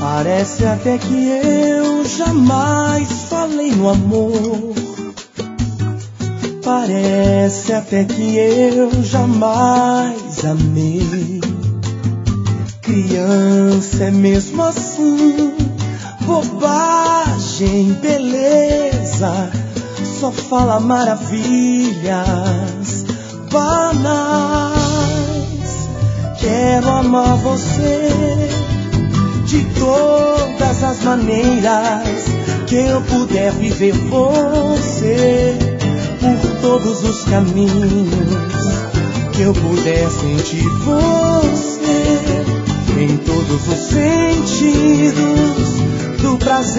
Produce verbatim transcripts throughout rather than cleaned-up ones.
Parece até que eu jamais falei no amor. Parece até que eu jamais amei. Criança é mesmo assim, bobagem, beleza, só fala maravilhas banais. Quero amar você de todas as maneiras que eu puder viver você, por todos os caminhos que eu puder sentir você, em todos os sentidos do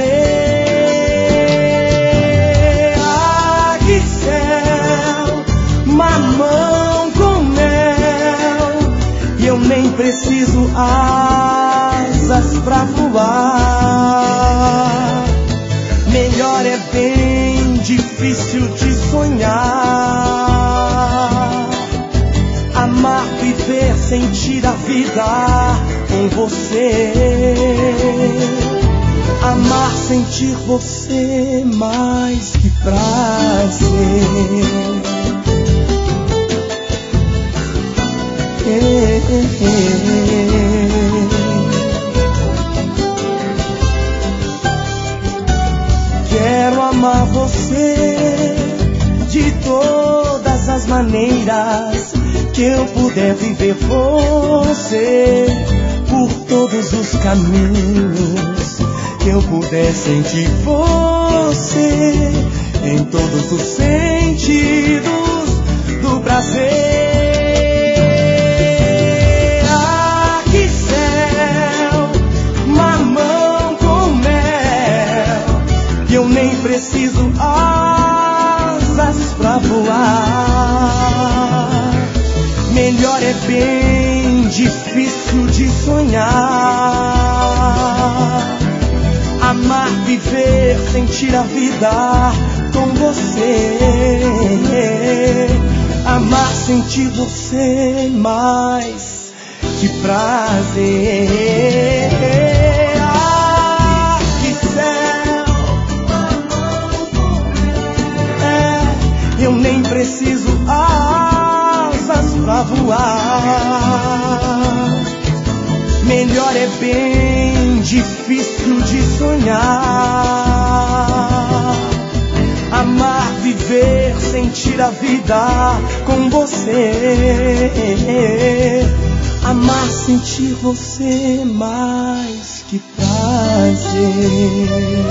prazer. Ah, que céu, mamão com mel, e eu nem preciso asas pra voar. Melhor é bem difícil de sonhar. Amar, viver, sentir a vida com você. Amar, sentir você mais que prazer. Eh, eh, eh. Quero amar você de todas as maneiras que eu puder viver você, por todos os caminhos que eu puder sentir você, em todos os sentidos do prazer. Ah, que céu, mamão com mel, e eu nem preciso asas pra voar. Melhor é bem difícil de sonhar. Amar, viver, sentir a vida com você. Amar, sentir você mais que prazer. Ah, que céu, é, eu nem preciso asas pra voar. Melhor é bem difícil de sonhar. Amar, viver, sentir a vida com você. Amar, sentir você mais que prazer.